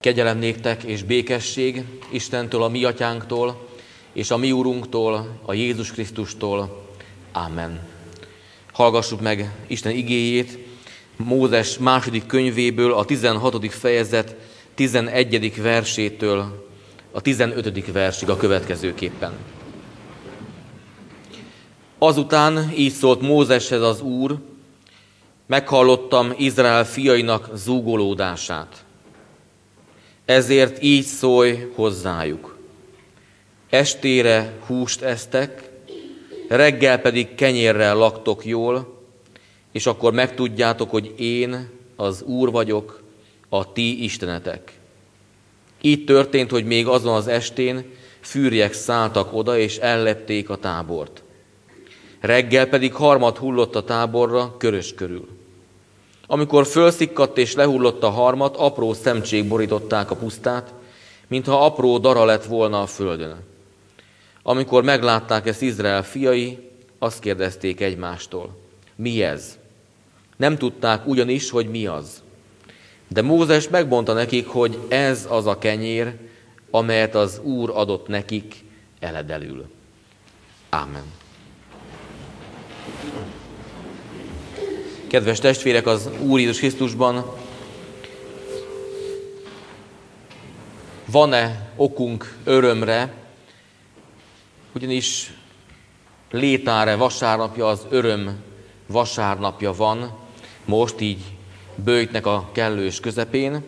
Kegyelem néktek és békesség Istentől, a mi atyánktól, és a mi úrunktól, a Jézus Krisztustól. Amen. Hallgassuk meg Isten igéjét Mózes második könyvéből, a 16. fejezet 11. versétől a 15. versig a következőképpen. Azután így szólt Mózeshez az Úr: meghallottam Izrael fiainak zúgolódását. Ezért így szólj hozzájuk: estére húst esztek, reggel pedig kenyérrel laktok jól, és akkor megtudjátok, hogy én az Úr vagyok, a ti istenetek. Így történt, hogy még azon az estén fűrjek szálltak oda, és ellepték a tábort. Reggel pedig harmad hullott a táborra körös körül. Amikor fölszikkadt és lehullott a harmat, apró szemcsék borították a pusztát, mintha apró dara lett volna a földön. Amikor meglátták ezt Izrael fiai, azt kérdezték egymástól: mi ez? Nem tudták ugyanis, hogy mi az. De Mózes megmondta nekik, hogy ez az a kenyér, amelyet az Úr adott nekik eledelül. Ámen. Kedves testvérek, az Úr Jézus Krisztusban, van-e okunk örömre, ugyanis létáre vasárnapja, az öröm vasárnapja van, most így böjtnek a kellős közepén.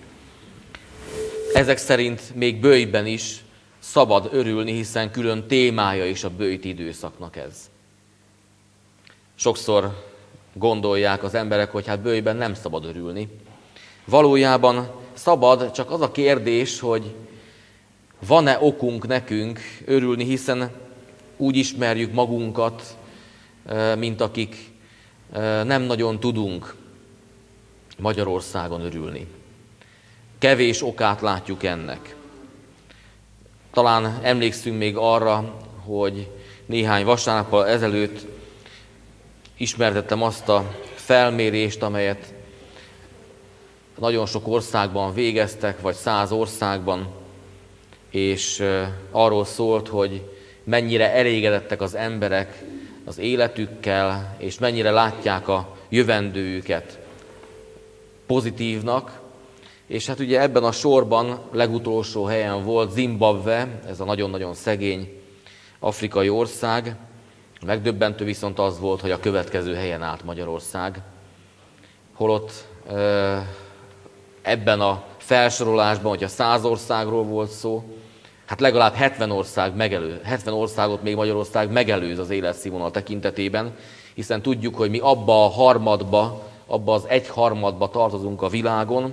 Ezek szerint még böjtben is szabad örülni, hiszen külön témája is a böjt időszaknak ez. Sokszor gondolják az emberek, hogy hát böjtben nem szabad örülni. Valójában szabad, csak az a kérdés, hogy van-e okunk nekünk örülni, hiszen úgy ismerjük magunkat, mint akik nem nagyon tudunk Magyarországon örülni. Kevés okát látjuk ennek. Talán emlékszünk még arra, hogy néhány vasárnappal ezelőtt ismertettem azt a felmérést, amelyet nagyon sok országban végeztek, vagy 100 országban, és arról szólt, hogy mennyire elégedettek az emberek az életükkel, és mennyire látják a jövendőjüket pozitívnak. És hát ugye ebben a sorban legutolsó helyen volt Zimbabwe, ez a nagyon-nagyon szegény afrikai ország. Megdöbbentő viszont az volt, hogy a következő helyen állt Magyarország. Holott ebben a felsorolásban, hogyha 100 országról volt szó, hát legalább 70 országot még Magyarország megelőz az életszínvonal tekintetében, hiszen tudjuk, hogy mi abba az egyharmadba tartozunk a világon,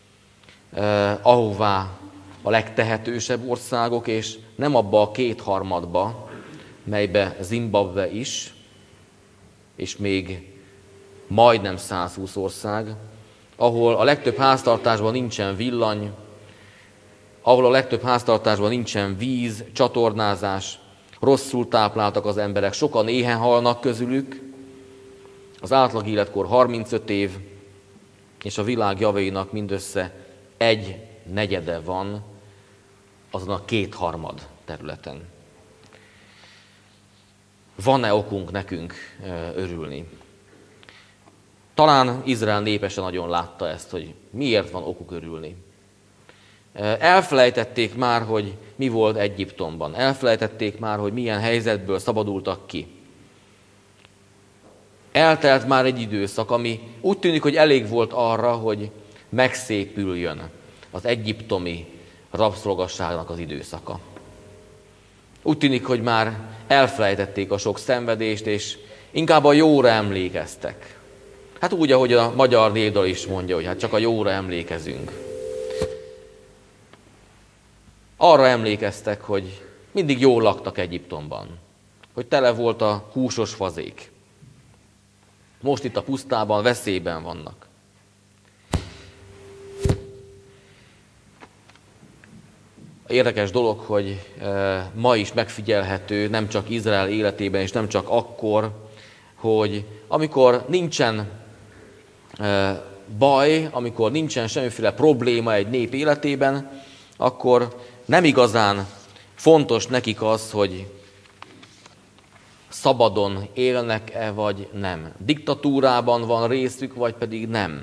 ahová a legtehetősebb országok, és nem abba a kétharmadba, melybe Zimbabwe is, és még majdnem 120 ország, ahol a legtöbb háztartásban nincsen villany, ahol a legtöbb háztartásban nincsen víz, csatornázás, rosszul tápláltak az emberek, sokan éhen halnak közülük, az átlag életkor 35 év, és a világ javainak mindössze 1/4 van azon a 2/3 területen. Van-e okunk nekünk örülni? Talán Izrael népese nagyon látta ezt, hogy miért van okuk örülni. Elfelejtették már, hogy mi volt Egyiptomban. Elfelejtették már, hogy milyen helyzetből szabadultak ki. Eltelt már egy időszak, ami úgy tűnik, hogy elég volt arra, hogy megszépüljön az egyiptomi rabszolgasságnak az időszaka. Úgy tűnik, hogy már elfelejtették a sok szenvedést, és inkább a jóra emlékeztek. Hát úgy, ahogy a magyar népdal is mondja, hogy hát csak a jóra emlékezünk. Arra emlékeztek, hogy mindig jól laktak Egyiptomban, hogy tele volt a húsos fazék. Most itt a pusztában veszélyben vannak. Érdekes dolog, hogy ma is megfigyelhető, nem csak Izrael életében, és nem csak akkor, hogy amikor nincsen baj, amikor nincsen semmiféle probléma egy nép életében, akkor nem igazán fontos nekik az, hogy szabadon élnek-e, vagy nem. Diktatúrában van részük, vagy pedig nem.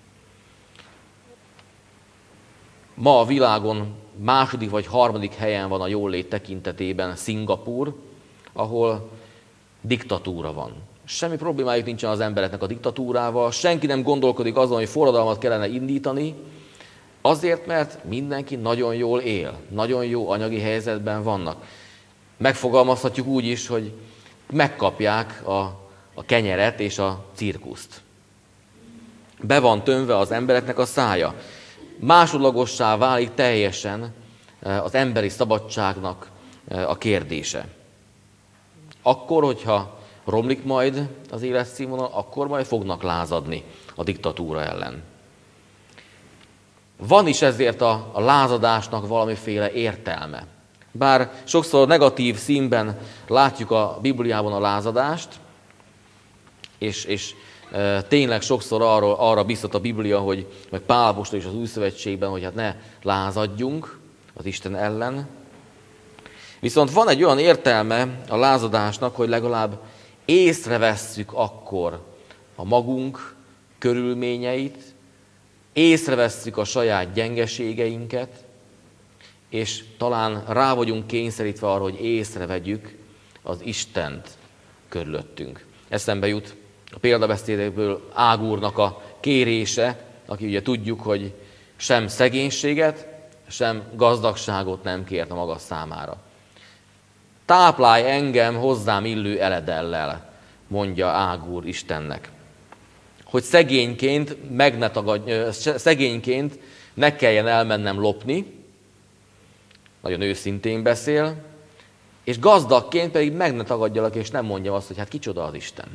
Ma a világon második vagy harmadik helyen van a jólét tekintetében Szingapúr, ahol diktatúra van. Semmi problémájuk nincsen az embereknek a diktatúrával, senki nem gondolkodik azon, hogy forradalmat kellene indítani, azért, mert mindenki nagyon jól él, nagyon jó anyagi helyzetben vannak. Megfogalmazhatjuk úgy is, hogy megkapják a kenyeret és a cirkuszt. Be van tömve az embereknek a szája. Másodlagossá válik teljesen az emberi szabadságnak a kérdése. Akkor, hogyha romlik majd az életszínvonal, akkor majd fognak lázadni a diktatúra ellen. Van is ezért a lázadásnak valamiféle értelme. Bár sokszor negatív színben látjuk a Bibliában a lázadást, és tényleg sokszor arra biztat a Biblia, meg Pál apostol is az Új Szövetségben, hogy hát ne lázadjunk az Isten ellen. Viszont van egy olyan értelme a lázadásnak, hogy legalább észrevesszük akkor a magunk körülményeit, észrevesszük a saját gyengeségeinket, és talán rá vagyunk kényszerítve arra, hogy észrevegyük az Istent körülöttünk. Eszembe jut a példabeszédekből Ágúrnak a kérése, aki ugye tudjuk, hogy sem szegénységet, sem gazdagságot nem kért a maga számára. Táplálj engem hozzám illő eledellel, mondja Ágúr Istennek. Hogy szegényként ne kelljen elmennem lopni, nagyon őszintén beszél, és gazdagként pedig meg ne tagadjalak, és nem mondjam azt, hogy hát kicsoda az Isten.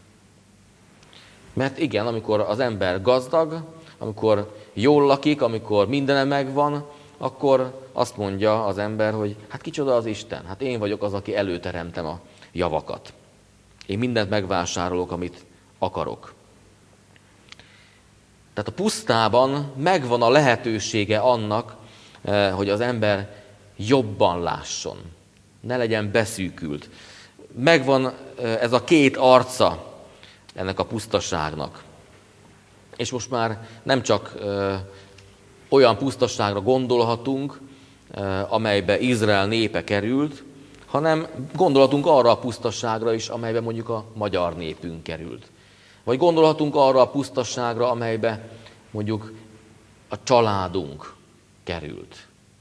Mert igen, amikor az ember gazdag, amikor jól lakik, amikor mindene megvan, akkor azt mondja az ember, hogy hát kicsoda az Isten, hát én vagyok az, aki előteremtem a javakat. Én mindent megvásárolok, amit akarok. Tehát a pusztában megvan a lehetősége annak, hogy az ember jobban lásson, ne legyen beszűkült. Megvan ez a két arca ennek a pusztaságnak. És most már nem csak olyan pusztaságra gondolhatunk, amelybe Izrael népe került, hanem gondolhatunk arra a pusztaságra is, amelybe mondjuk a magyar népünk került. Vagy gondolhatunk arra a pusztaságra, amelybe mondjuk a családunk került.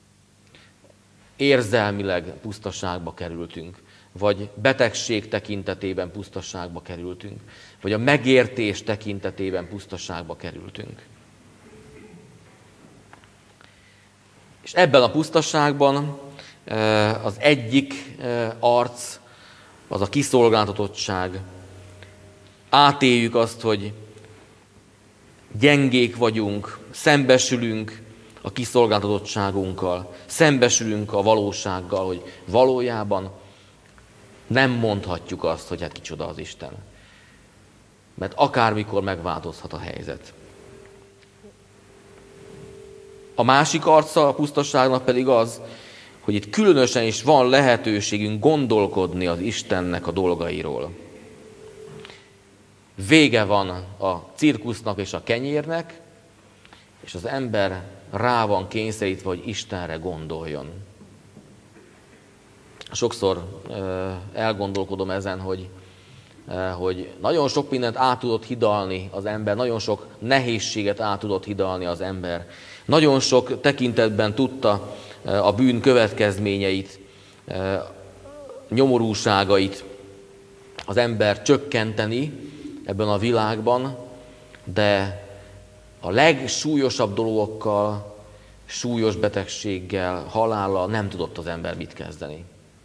Érzelmileg pusztaságba kerültünk, vagy betegség tekintetében pusztaságba kerültünk, vagy a megértés tekintetében pusztaságba kerültünk. És ebben a pusztaságban az egyik arc, az a kiszolgáltatottság. Átéljük azt, hogy gyengék vagyunk, szembesülünk a kiszolgáltatottságunkkal, szembesülünk a valósággal, hogy valójában nem mondhatjuk azt, hogy hát kicsoda az Isten. Mert akármikor megváltozhat a helyzet. A másik arca a pusztaságnak pedig az, hogy itt különösen is van lehetőségünk gondolkodni az Istennek a dolgairól. Vége van a cirkusznak és a kenyérnek, és az ember rá van kényszerítve, hogy Istenre gondoljon. Sokszor elgondolkodom ezen, hogy nagyon sok mindent át tudott hidalni az ember, nagyon sok nehézséget át tudott hidalni az ember. Nagyon sok tekintetben tudta a bűn következményeit, nyomorúságait az ember csökkenteni ebben a világban, de a legsúlyosabb dolgokkal, súlyos betegséggel, halállal nem tudott az ember mit kezdeni.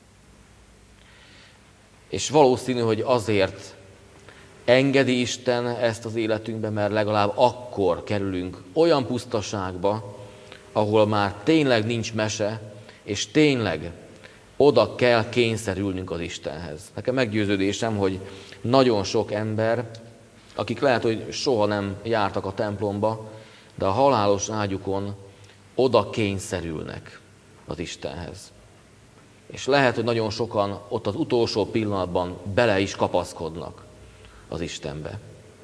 És valószínű, hogy azért engedi Isten ezt az életünkbe, mert legalább akkor kerülünk olyan pusztaságba, ahol már tényleg nincs mese, és tényleg oda kell kényszerülnünk az Istenhez. Nekem meggyőződésem, hogy nagyon sok ember akik lehet, hogy soha nem jártak a templomba, de a halálos ágyukon oda kényszerülnek az Istenhez. És lehet, hogy nagyon sokan ott az utolsó pillanatban bele is kapaszkodnak az Istenbe.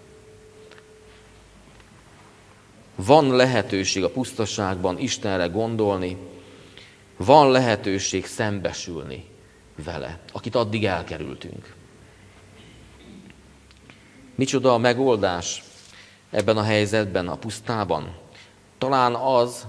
Van lehetőség a pusztaságban Istenre gondolni, van lehetőség szembesülni vele, akit addig elkerültünk. Micsoda a megoldás ebben a helyzetben, a pusztában? Talán az,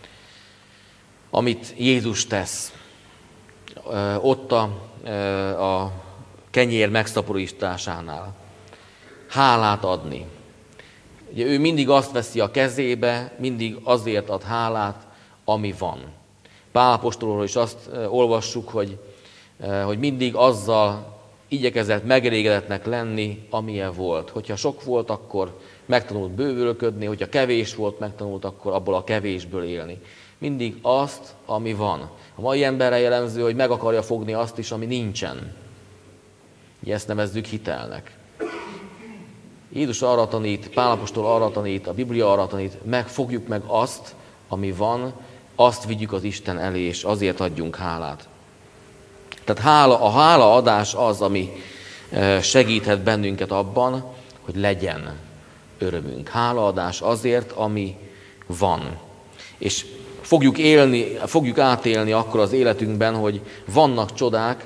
amit Jézus tesz, ott a kenyér megszaporításánál. Hálát adni. Ugye ő mindig azt veszi a kezébe, mindig azért ad hálát, ami van. Pál apostolról is azt olvassuk, hogy mindig azzal igyekezett megelégedetnek lenni, amilyen volt. Hogyha sok volt, akkor megtanult bővülködni, hogyha kevés volt, megtanult akkor abból a kevésből élni. Mindig azt, ami van. A mai emberre jellemző, hogy meg akarja fogni azt is, ami nincsen. Ugye ezt nevezzük hitelnek. Jézus arra tanít, Pál apostol arra tanít, a Biblia arra tanít, fogjuk meg azt, ami van, azt vigyük az Isten elé, és azért adjunk hálát. Tehát a hálaadás az, ami segíthet bennünket abban, hogy legyen örömünk. Hálaadás azért, ami van. És fogjuk átélni akkor az életünkben, hogy vannak csodák.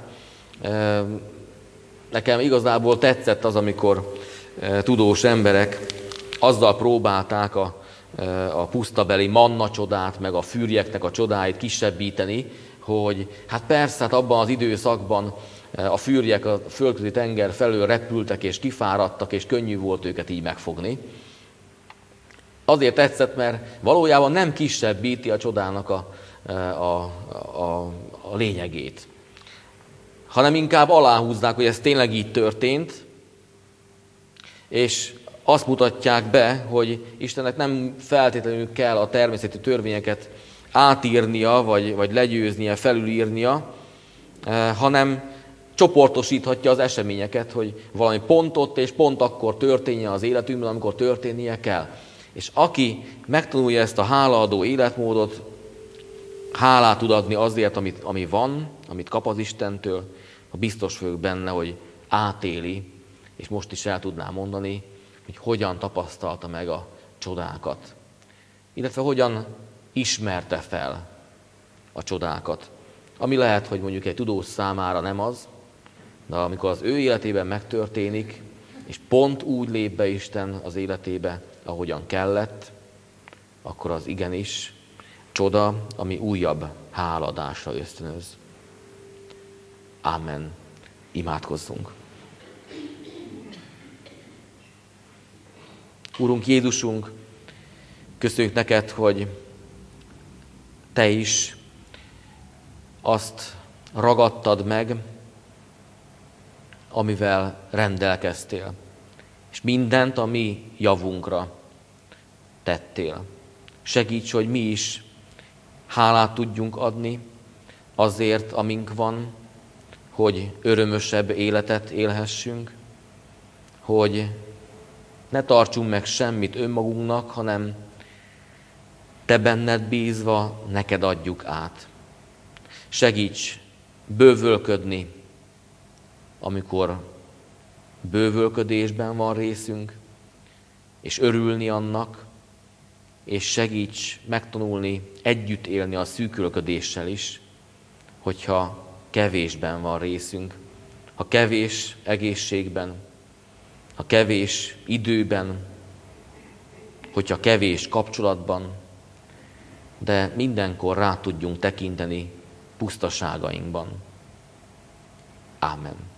Nekem igazából tetszett az, amikor tudós emberek azzal próbálták a pusztabeli manna csodát, meg a fűrjeknek a csodáit kisebbíteni, hogy hát persze, hát abban az időszakban a fűrjek a földközi tenger felől repültek és kifáradtak, és könnyű volt őket így megfogni. Azért tetszett, mert valójában nem kisebbíti a csodának a lényegét, hanem inkább aláhúzzák, hogy ez tényleg így történt, és azt mutatják be, hogy Istennek nem feltétlenül kell a természeti törvényeket átírnia, vagy legyőznie, felülírnia, hanem csoportosíthatja az eseményeket, hogy valami pont ott és pont akkor történjen az életünkben, amikor történnie kell. És aki megtanulja ezt a hálaadó életmódot, hálát tud adni azért, ami van, amit kap az Istentől, biztos vagyok benne, hogy átéli, és most is el tudná mondani, hogy hogyan tapasztalta meg a csodákat. Illetve hogyan ismerte fel a csodákat. Ami lehet, hogy mondjuk egy tudós számára nem az, de amikor az ő életében megtörténik, és pont úgy lép be Isten az életébe, ahogyan kellett, akkor az igenis csoda, ami újabb háladásra ösztönöz. Amen. Imádkozzunk. Úrunk Jézusunk, köszönjük neked, hogy te is azt ragadtad meg, amivel rendelkeztél, és mindent a mi javunkra tettél. Segíts, hogy mi is hálát tudjunk adni azért, amink van, hogy örömösebb életet élhessünk, hogy ne tartsunk meg semmit önmagunknak, hanem te benned bízva neked adjuk át. Segíts bővölködni, amikor bővölködésben van részünk, és örülni annak, és segíts megtanulni együtt élni a szűkölködéssel is, hogyha kevésben van részünk, ha kevés egészségben, ha kevés időben, hogyha kevés kapcsolatban, de mindenkor rá tudjunk tekinteni pusztaságainkban. Ámen.